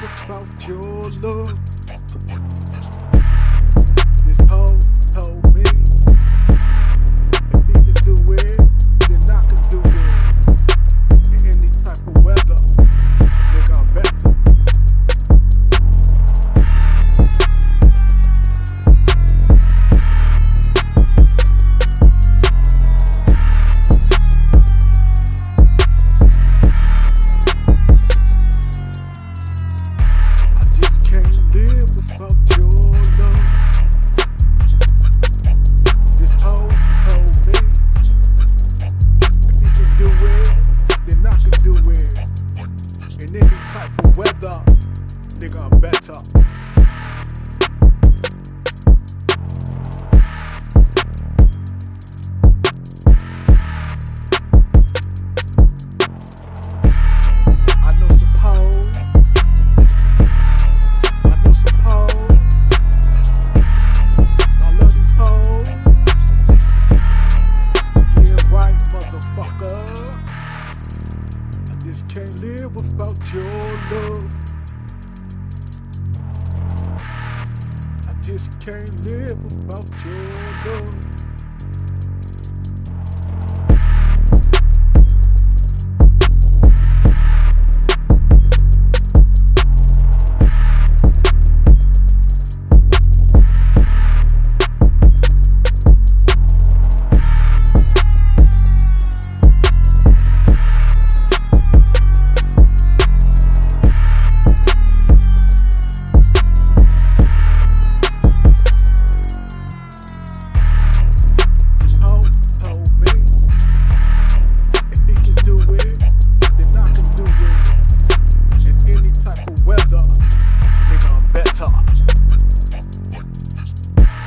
without your love. This hoe told me if he can do it, then I can do it. In any type of weather, nigga, I'm better. Live without your love. This hoe told me if he can do it, then I can do it. In any type of weather, nigga, I'm better. I know some hoes. Just can't live without your love. I just can't live without your love.